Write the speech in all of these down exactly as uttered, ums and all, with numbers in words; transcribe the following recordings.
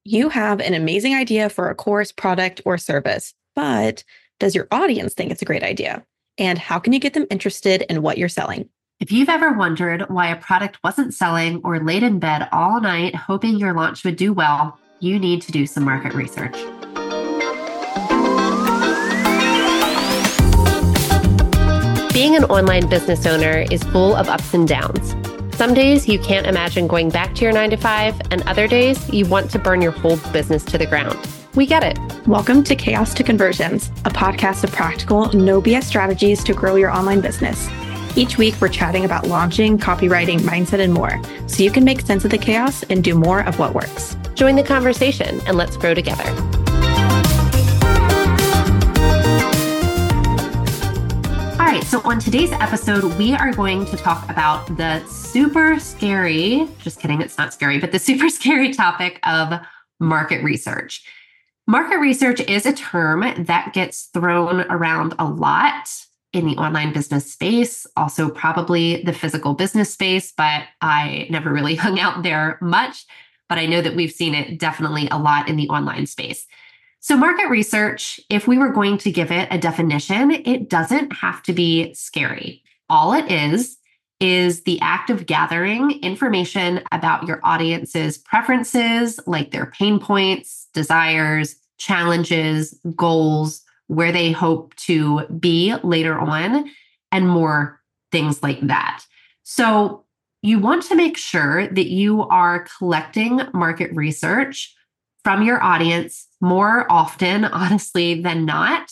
You have an amazing idea for a course, product, or service, but does your audience think it's a great idea? And how can you get them interested in what you're selling? If you've ever wondered why a product wasn't selling or laid in bed all night hoping your launch would do well, you need to do some market research. Being an online business owner is full of ups and downs. Some days you can't imagine going back to your nine to five, and other days you want to burn your whole business to the ground. We get it. Welcome to Chaos to Conversions, a podcast of practical, no B S strategies to grow your online business. Each week, we're chatting about launching, copywriting, mindset, and more, so you can make sense of the chaos and do more of what works. Join the conversation and let's grow together. All right, so on today's episode, we are going to talk about the super scary, just kidding, it's not scary, but the super scary topic of market research. Market research is a term that gets thrown around a lot in the online business space, also probably the physical business space, but I never really hung out there much, but I know that we've seen it definitely a lot in the online space. So market research, if we were going to give it a definition, it doesn't have to be scary. All it is, is the act of gathering information about your audience's preferences, like their pain points, desires, challenges, goals, where they hope to be later on, and more things like that. So you want to make sure that you are collecting market research from your audience more often, honestly, than not,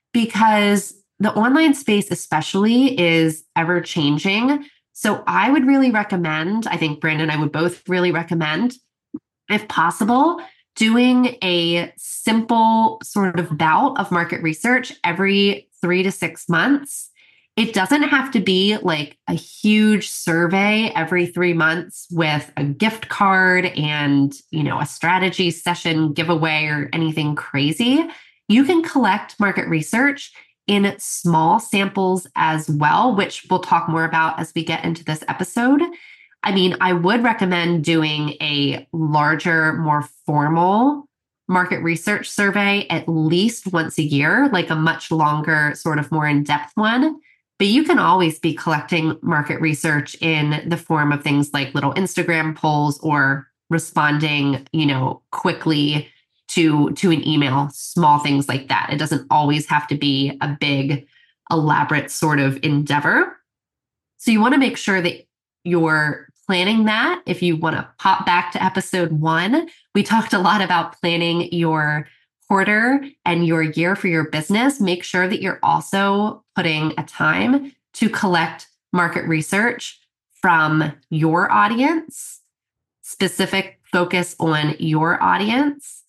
because the online space especially is ever changing. So I would really recommend, I think Brandon and I would both really recommend, if possible, doing a simple sort of bout of market research every three to six months. It doesn't have to be like a huge survey every three months with a gift card and, you know, a strategy session giveaway or anything crazy. You can collect market research in small samples as well, which we'll talk more about as we get into this episode. I mean, I would recommend doing a larger, more formal market research survey at least once a year, like a much longer, sort of more in-depth one. But you can always be collecting market research in the form of things like little Instagram polls or responding, you know, quickly to, to an email, small things like that. It doesn't always have to be a big, elaborate sort of endeavor. So you want to make sure that you're planning that. If you want to pop back to episode one, we talked a lot about planning your quarter and your year for your business. Make sure that you're also putting a time to collect market research from your audience, specific focus on your audience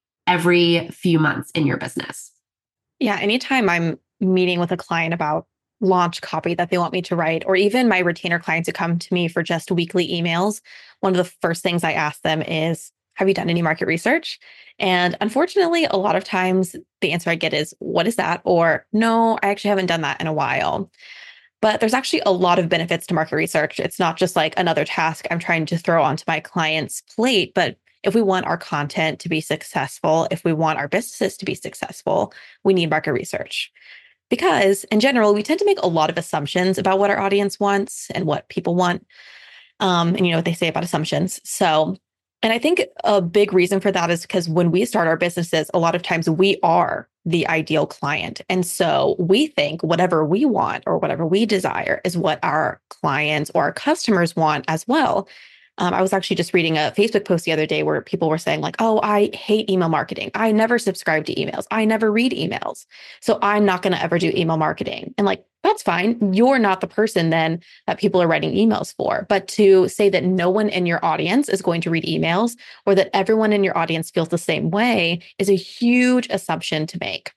every few months in your business. Yeah, anytime I'm meeting with a client about launch copy that they want me to write, or even my retainer clients who come to me for just weekly emails, one of the first things I ask them is, have you done any market research? And unfortunately, a lot of times the answer I get is, what is that? Or no, I actually haven't done that in a while. But there's actually a lot of benefits to market research. It's not just like another task I'm trying to throw onto my client's plate, but if we want our content to be successful, if we want our businesses to be successful, we need market research. Because in general, we tend to make a lot of assumptions about what our audience wants and what people want. Um, and you know what they say about assumptions. So, and I think a big reason for that is because when we start our businesses, a lot of times we are the ideal client. And so we think whatever we want or whatever we desire is what our clients or our customers want as well. Um, I was actually just reading a Facebook post the other day where people were saying like, oh, I hate email marketing. I never subscribe to emails. I never read emails. So I'm not going to ever do email marketing. And like, that's fine. You're not the person then that people are writing emails for. But to say that no one in your audience is going to read emails or that everyone in your audience feels the same way is a huge assumption to make.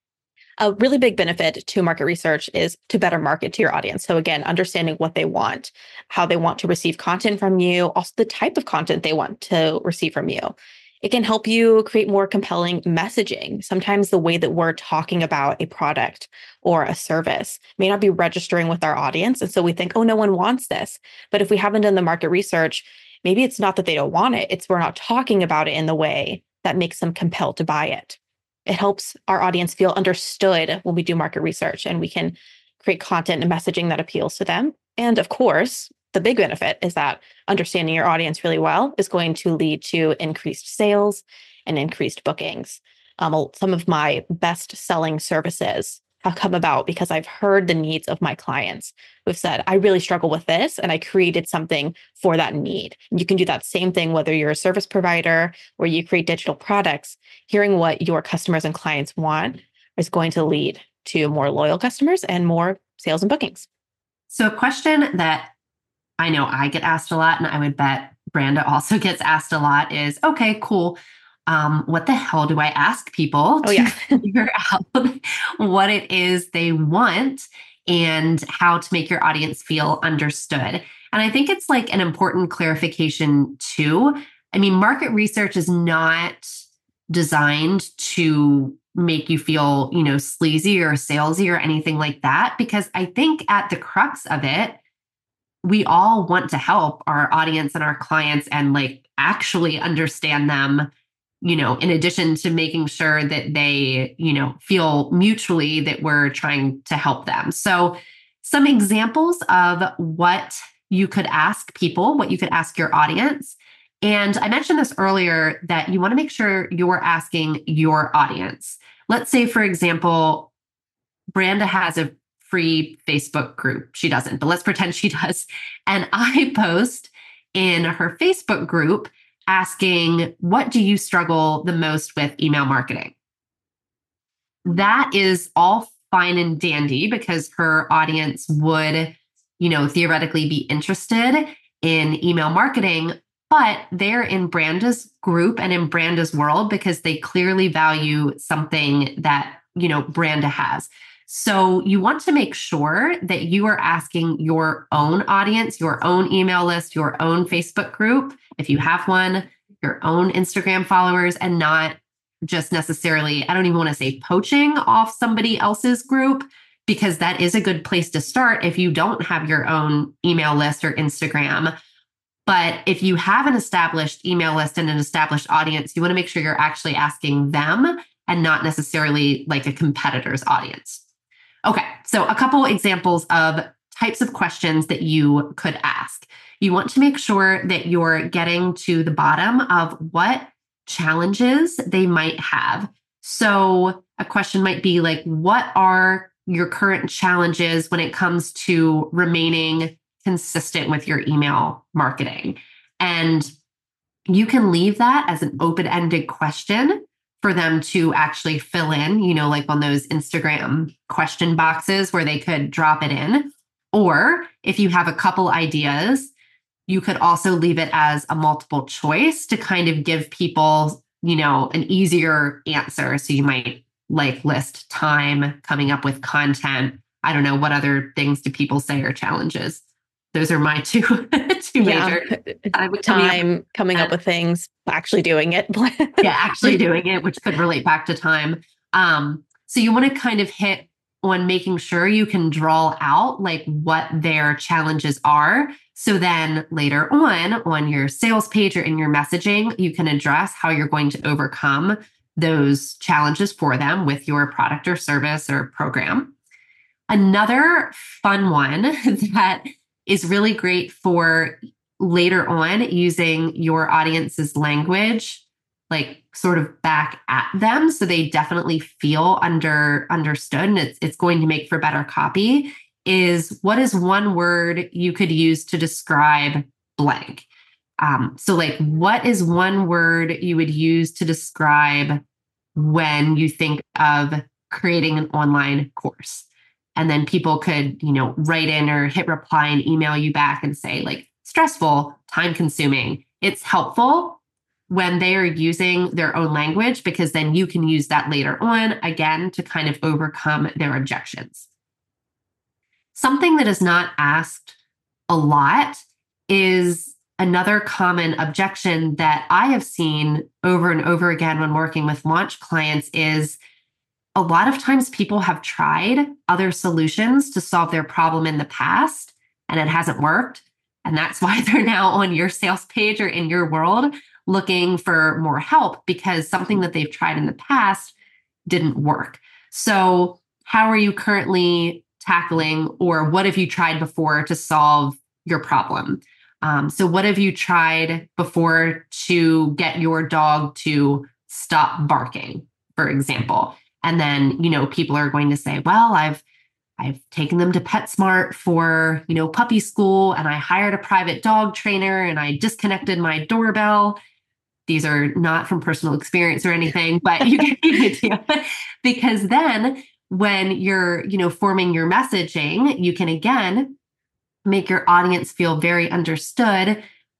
A really big benefit to market research is to better market to your audience. So again, understanding what they want, how they want to receive content from you, also the type of content they want to receive from you. It can help you create more compelling messaging. Sometimes the way that we're talking about a product or a service may not be registering with our audience. And so we think, oh, no one wants this. But if we haven't done the market research, maybe it's not that they don't want it. It's we're not talking about it in the way that makes them compelled to buy it. It helps our audience feel understood when we do market research, and we can create content and messaging that appeals to them. And of course, the big benefit is that understanding your audience really well is going to lead to increased sales and increased bookings. Um, some of my best selling services have come about because I've heard the needs of my clients who've said, I really struggle with this, and I created something for that need. And you can do that same thing, whether you're a service provider or you create digital products. Hearing what your customers and clients want is going to lead to more loyal customers and more sales and bookings. So a question that I know I get asked a lot, and I would bet Branda also gets asked a lot, is, okay, cool. Um, what the hell do I ask people oh, to yeah. figure out what it is they want and how to make your audience feel understood? And I think it's like an important clarification too. I mean, market research is not designed to make you feel, you know, sleazy or salesy or anything like that, because I think at the crux of it, we all want to help our audience and our clients and like actually understand them, you know, in addition to making sure that they, you know, feel mutually that we're trying to help them. So some examples of what you could ask people, what you could ask your audience. And I mentioned this earlier, that you want to make sure you're asking your audience. Let's say, for example, Branda has a free Facebook group. She doesn't, but let's pretend she does. And I post in her Facebook group asking, what do you struggle the most with email marketing? That is all fine and dandy because her audience would, you know, theoretically be interested in email marketing, but they're in Branda's group and in Branda's world because they clearly value something that, you know, Branda has. So you want to make sure that you are asking your own audience, your own email list, your own Facebook group, if you have one, your own Instagram followers, and not just necessarily, I don't even want to say poaching off somebody else's group, because that is a good place to start if you don't have your own email list or Instagram. But if you have an established email list and an established audience, you want to make sure you're actually asking them and not necessarily like a competitor's audience. Okay, so a couple examples of types of questions that you could ask. You want to make sure that you're getting to the bottom of what challenges they might have. So a question might be like, what are your current challenges when it comes to remaining consistent with your email marketing? And you can leave that as an open-ended question for them to actually fill in, you know, like on those Instagram question boxes where they could drop it in. Or if you have a couple ideas, you could also leave it as a multiple choice to kind of give people, you know, an easier answer. So you might like list time, coming up with content. I don't know, what other things do people say are challenges? Those are my two, two yeah. major. Time, coming up, coming up with things, actually doing it. yeah, actually doing it, which could relate back to time. Um, so you want to kind of hit on making sure you can draw out like what their challenges are. So then later on, on your sales page or in your messaging, you can address how you're going to overcome those challenges for them with your product or service or program. Another fun one that is really great for later on using your audience's language, like sort of back at them. So they definitely feel under understood and it's, it's going to make for better copy, is what is one word you could use to describe blank? Um, so like, what is one word you would use to describe when you think of creating an online course? And then people could, you know, write in or hit reply and email you back and say like stressful, time consuming. It's helpful when they are using their own language, because then you can use that later on, again, to kind of overcome their objections. Something that is not asked a lot is another common objection that I have seen over and over again when working with launch clients is a lot of times people have tried other solutions to solve their problem in the past and it hasn't worked. And that's why they're now on your sales page or in your world looking for more help, because something that they've tried in the past didn't work. So how are you currently tackling, or what have you tried before to solve your problem? Um, so what have you tried before to get your dog to stop barking, for example? And then, you know, people are going to say, well, I've I've taken them to PetSmart for, you know, puppy school, and I hired a private dog trainer, and I disconnected my doorbell. These are not from personal experience or anything, but you get the idea. Because then when you're, you know, forming your messaging, you can again make your audience feel very understood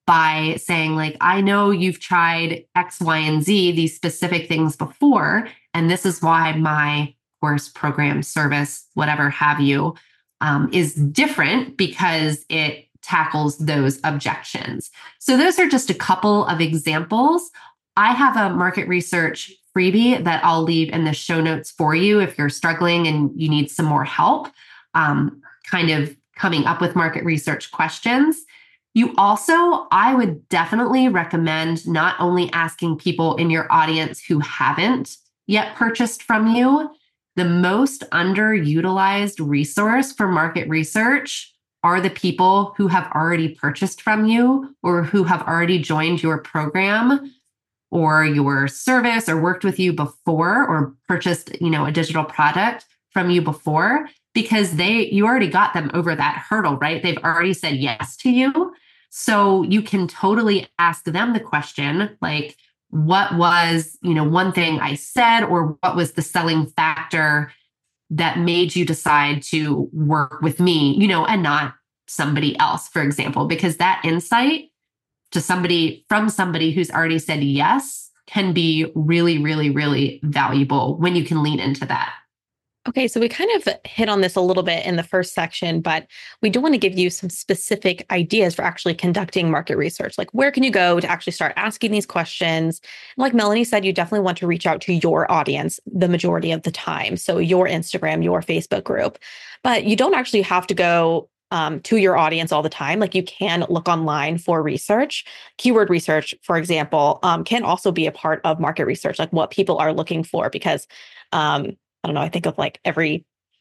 by saying, like, I know you've tried X, Y, and Z, these specific things before, and this is why my course, program, service, whatever have you, um, is different because it tackles those objections. So those are just a couple of examples. I have a market research freebie that I'll leave in the show notes for you if you're struggling and you need some more help, um, kind of coming up with market research questions. You also, I would definitely recommend not only asking people in your audience who haven't yet purchased from you. The most underutilized resource for market research are the people who have already purchased from you, or who have already joined your program or your service, or worked with you before, or purchased, you know, a digital product from you before, because they, you already got them over that hurdle, right? They've already said yes to you. So you can totally ask them the question, like, what was, you know, one thing I said, or what was the selling factor that made you decide to work with me, you know, and not somebody else, for example, because that insight to somebody from somebody who's already said yes can be really, really, really valuable when you can lean into that. Okay, so we kind of hit on this a little bit in the first section, but we do want to give you some specific ideas for actually conducting market research. Like, where can you go to actually start asking these questions? Like Melanie said, you definitely want to reach out to your audience the majority of the time. So your Instagram, your Facebook group, but you don't actually have to go um, to your audience all the time. Like, you can look online for research. Keyword research, for example, um, can also be a part of market research, like what people are looking for, because um, I don't know, I think of like every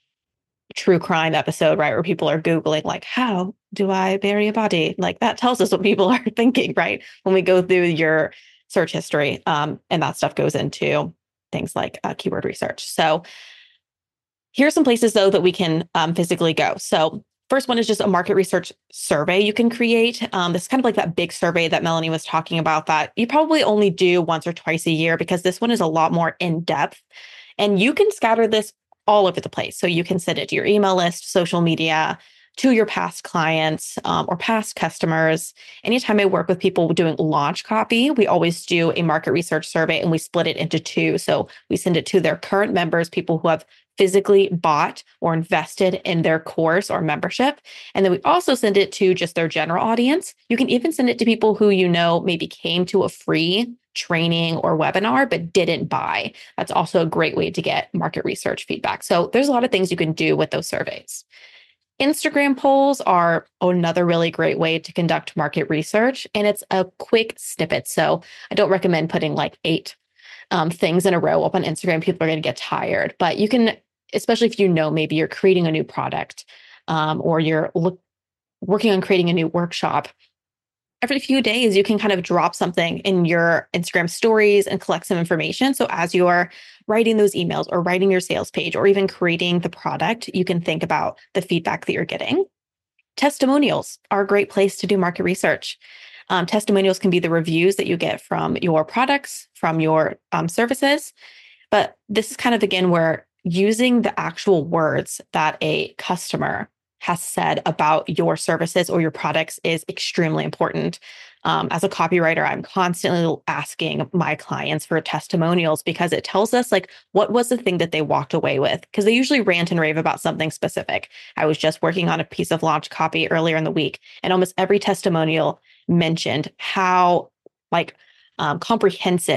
true crime episode, right, where people are Googling, like, how do I bury a body? Like, that tells us what people are thinking, right? When we go through your search history, um, and that stuff goes into things like uh, keyword research. So here's some places, though, that we can um, physically go. So first one is just a market research survey you can create. Um, this is kind of like that big survey that Melanie was talking about that you probably only do once or twice a year, because this one is a lot more in-depth. And you can scatter this all over the place. So you can send it to your email list, social media, to your past clients um, or past customers. Anytime I work with people doing launch copy, we always do a market research survey, and we split it into two. So we send it to their current members, people who have physically bought or invested in their course or membership. And then we also send it to just their general audience. You can even send it to people who, you know, maybe came to a free training or webinar, but didn't buy. That's also a great way to get market research feedback. So there's a lot of things you can do with those surveys. Instagram polls are another really great way to conduct market research, and it's a quick snippet. So I don't recommend putting like eight um, things in a row up on Instagram. People are going to get tired, but you can, especially if you know maybe you're creating a new product um, or you're look, working on creating a new workshop. Every few days, you can kind of drop something in your Instagram stories and collect some information. So as you are writing those emails or writing your sales page or even creating the product, you can think about the feedback that you're getting. Testimonials are a great place to do market research. Um, testimonials can be the reviews that you get from your products, from your um, services. But this is kind of, again, where using the actual words that a customer has said about your services or your products is extremely important. Um, as a copywriter, I'm constantly asking my clients for testimonials, because it tells us, like, what was the thing that they walked away with? Because they usually rant and rave about something specific. I was just working on a piece of launch copy earlier in the week, and almost every testimonial mentioned how like um, comprehensive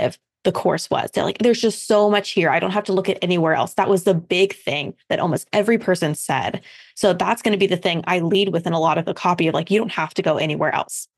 the course was. They're like, there's just so much here. I don't have to look at anywhere else. That was the big thing that almost every person said. So that's going to be the thing I lead with in a lot of the copy of like, you don't have to go anywhere else.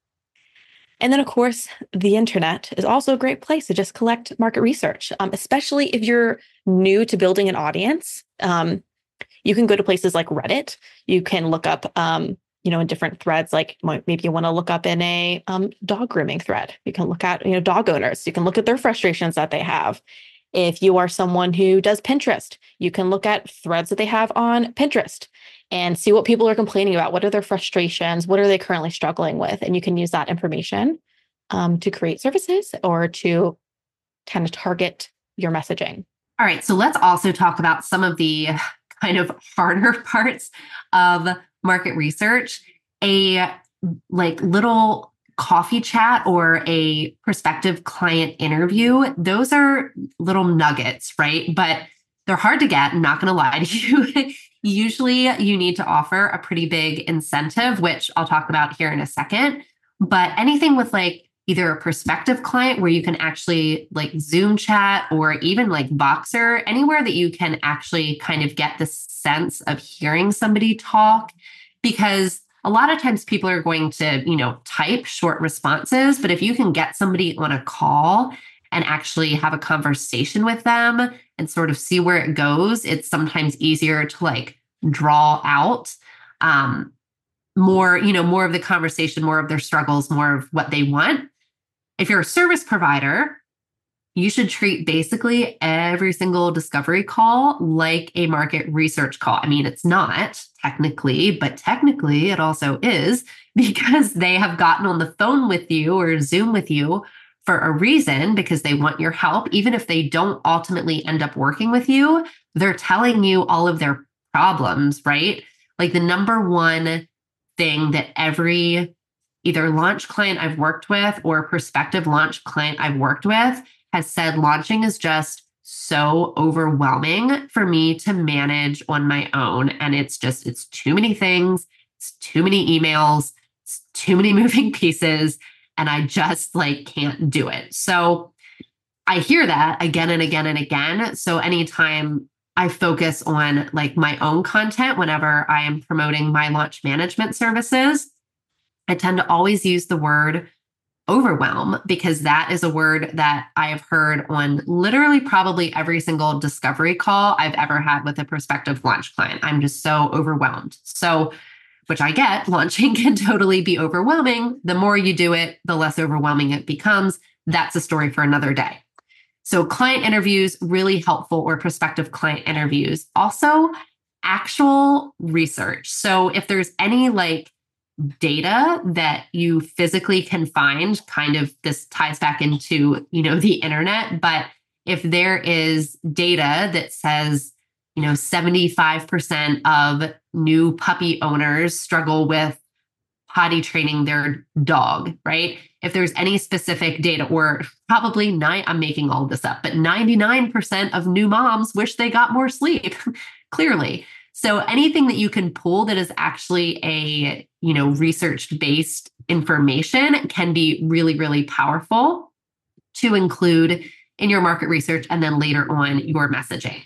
And then, of course, the internet is also a great place to just collect market research, um, especially if you're new to building an audience. Um, you can go to places like Reddit. You can look up, um, you know, in different threads, like maybe you want to look up in a um, dog grooming thread. You can look at, you know, dog owners. You can look at their frustrations that they have. If you are someone who does Pinterest, you can look at threads that they have on Pinterest and see what people are complaining about. What are their frustrations? What are they currently struggling with? And you can use that information um, to create services or to kind of target your messaging. All right. So let's also talk about some of the kind of harder parts of market research. A like little coffee chat or a prospective client interview. Those are little nuggets, right? But they're hard to get. I'm not going to lie to you. Usually you need to offer a pretty big incentive, which I'll talk about here in a second. But anything with like either a prospective client where you can actually like Zoom chat or even like Voxer, anywhere that you can actually kind of get the sense of hearing somebody talk, because a lot of times people are going to, you know, type short responses, but if you can get somebody on a call and actually have a conversation with them and sort of see where it goes, it's sometimes easier to like draw out um, more, you know, more of the conversation, more of their struggles, more of what they want. If you're a service provider, you should treat basically every single discovery call like a market research call. I mean, it's not technically, but technically it also is, because they have gotten on the phone with you or Zoom with you for a reason, because they want your help. Even if they don't ultimately end up working with you, they're telling you all of their problems, right? Like the number one thing that every either launch client I've worked with or prospective launch client I've worked with has said, launching is just so overwhelming for me to manage on my own. And it's just, it's too many things. It's too many emails. It's too many moving pieces. And I just like can't do it. So I hear that again and again and again. So anytime I focus on like my own content, whenever I am promoting my launch management services, I tend to always use the word overwhelm, because that is a word that I have heard on literally probably every single discovery call I've ever had with a prospective launch client. I'm just so overwhelmed. So, which I get, launching can totally be overwhelming. The more you do it, the less overwhelming it becomes. That's a story for another day. So client interviews, really helpful, or prospective client interviews. Also, actual research. So if there's any like data that you physically can find, kind of this ties back into, you know, the internet, but if there is data that says, you know, seventy-five percent of new puppy owners struggle with potty training their dog, right? If there's any specific data, or probably nine, I'm making all this up, but ninety-nine percent of new moms wish they got more sleep, clearly. So anything that you can pull that is actually a, you know, research-based information can be really, really powerful to include in your market research and then later on your messaging.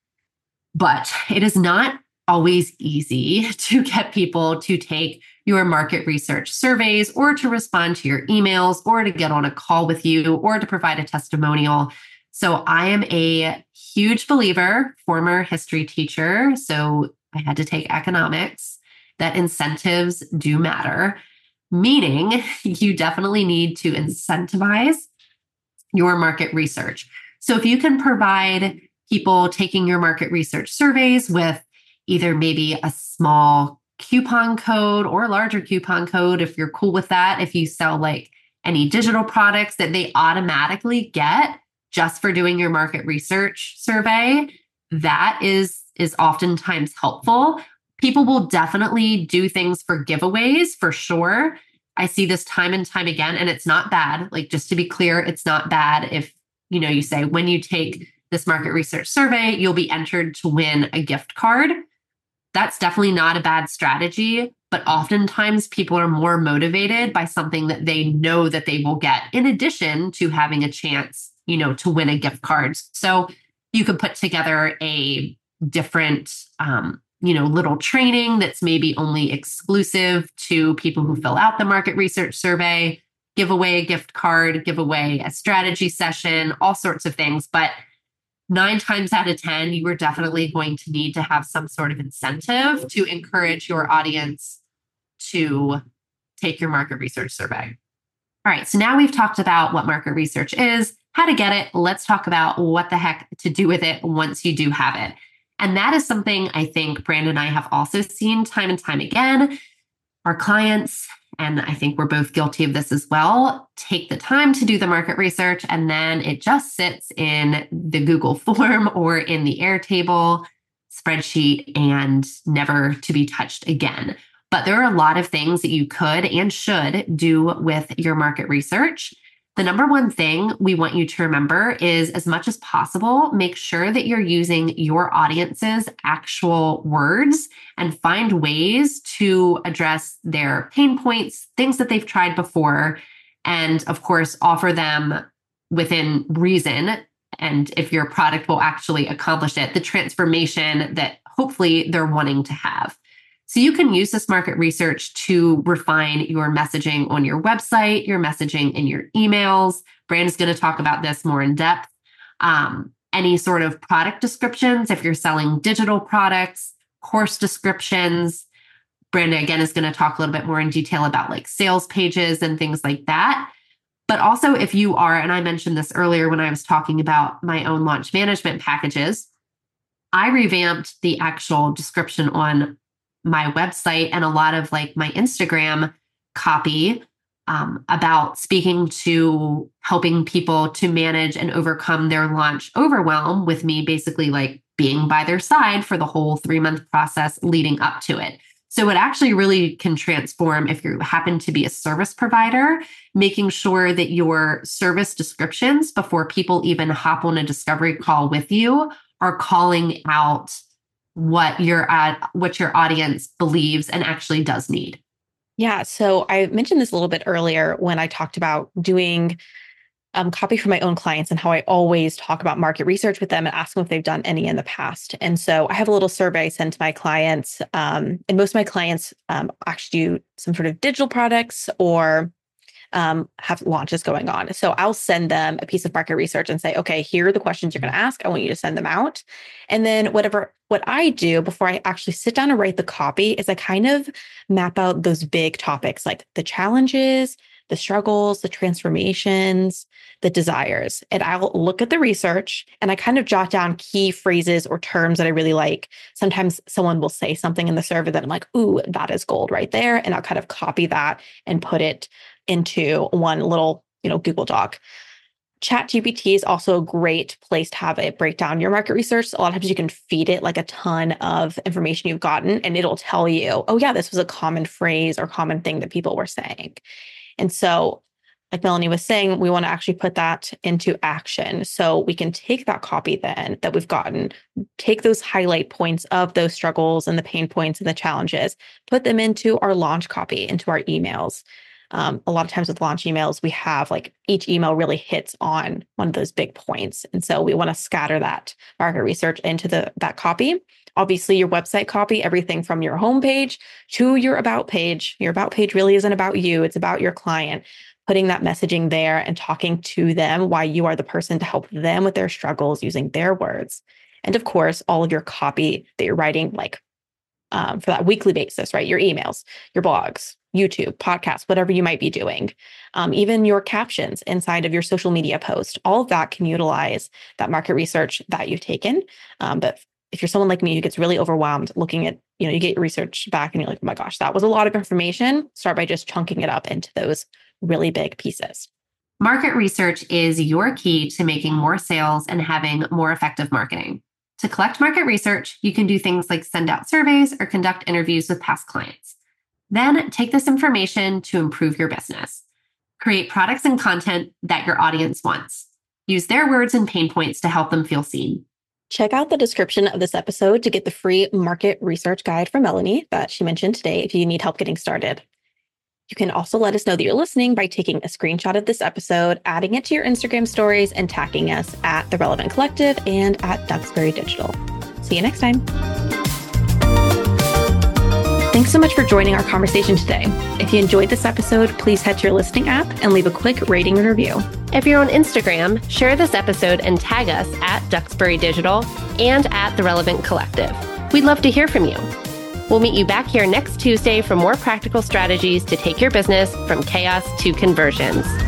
But it is not always easy to get people to take your market research surveys or to respond to your emails or to get on a call with you or to provide a testimonial. So I am a huge believer, former history teacher, so I had to take economics, that incentives do matter, meaning you definitely need to incentivize your market research. So if you can provide people taking your market research surveys with either maybe a small coupon code or a larger coupon code, if you're cool with that, if you sell like any digital products that they automatically get just for doing your market research survey, that is, is oftentimes helpful. People will definitely do things for giveaways for sure. I see this time and time again, and it's not bad. Like, just to be clear, it's not bad if, you know, you say, when you take this market research survey, you'll be entered to win a gift card. That's definitely not a bad strategy, but oftentimes people are more motivated by something that they know that they will get, in addition to having a chance you know, to win a gift card. So you could put together a different, um, you know, little training that's maybe only exclusive to people who fill out the market research survey, give away a gift card, give away a strategy session, all sorts of things. But nine times out of ten, you are definitely going to need to have some sort of incentive to encourage your audience to take your market research survey. All right, so now we've talked about what market research is, how to get it. Let's talk about what the heck to do with it once you do have it. And that is something I think Brandon and I have also seen time and time again. Our clients, and I think we're both guilty of this as well, take the time to do the market research, and then it just sits in the Google form or in the Airtable spreadsheet and never to be touched again. But there are a lot of things that you could and should do with your market research. The number one thing we want you to remember is, as much as possible, make sure that you're using your audience's actual words and find ways to address their pain points, things that they've tried before, and of course, offer them within reason. And if your product will actually accomplish it, the transformation that hopefully they're wanting to have. So you can use this market research to refine your messaging on your website, your messaging in your emails. Brandon's going to talk about this more in depth. Um, any sort of product descriptions, if you're selling digital products, course descriptions. Brandon, again, is going to talk a little bit more in detail about like sales pages and things like that. But also if you are, and I mentioned this earlier when I was talking about my own launch management packages, I revamped the actual description on my website and a lot of like my Instagram copy um, about speaking to helping people to manage and overcome their launch overwhelm, with me basically like being by their side for the whole three month process leading up to it. So it actually really can transform if you happen to be a service provider, making sure that your service descriptions before people even hop on a discovery call with you are calling out what your ad, what your audience believes and actually does need. Yeah. So I mentioned this a little bit earlier when I talked about doing um, copy for my own clients and how I always talk about market research with them and ask them if they've done any in the past. And so I have a little survey I send to my clients. Um, and most of my clients um, actually do some sort of digital products or Um, have launches going on. So I'll send them a piece of market research and say, okay, here are the questions you're going to ask. I want you to send them out. And then whatever, what I do before I actually sit down and write the copy is I kind of map out those big topics like the challenges, the struggles, the transformations, the desires. And I'll look at the research and I kind of jot down key phrases or terms that I really like. Sometimes someone will say something in the survey that I'm like, ooh, that is gold right there. And I'll kind of copy that and put it into one little, you know, Google Doc. ChatGPT is also a great place to have it break down your market research. A lot of times you can feed it like a ton of information you've gotten and it'll tell you, oh yeah, this was a common phrase or common thing that people were saying. And so like Melanie was saying, we want to actually put that into action. So we can take that copy then that we've gotten, take those highlight points of those struggles and the pain points and the challenges, put them into our launch copy, into our emails. Um, a lot of times with launch emails, we have like each email really hits on one of those big points. And so we want to scatter that market research into the that copy. Obviously, your website copy, everything from your homepage to your about page. Your about page really isn't about you. It's about your client. Putting that messaging there and talking to them why you are the person to help them with their struggles using their words. And of course, all of your copy that you're writing, like um, for that weekly basis, right? Your emails, your blogs, YouTube, podcasts, whatever you might be doing, um, even your captions inside of your social media post, all of that can utilize that market research that you've taken. Um, but if you're someone like me who gets really overwhelmed looking at, you know, you get your research back and you're like, oh my gosh, that was a lot of information. Start by just chunking it up into those really big pieces. Market research is your key to making more sales and having more effective marketing. To collect market research, you can do things like send out surveys or conduct interviews with past clients. Then take this information to improve your business. Create products and content that your audience wants. Use their words and pain points to help them feel seen. Check out the description of this episode to get the free market research guide from Melanie that she mentioned today if you need help getting started. You can also let us know that you're listening by taking a screenshot of this episode, adding it to your Instagram stories, and tagging us at The Relevant Collective and at Duxbury Digital. See you next time. Thanks so much for joining our conversation today. If you enjoyed this episode, please head to your listening app and leave a quick rating and review. If you're on Instagram, share this episode and tag us at Duxbury Digital and at The Relevant Collective. We'd love to hear from you. We'll meet you back here next Tuesday for more practical strategies to take your business from chaos to conversions.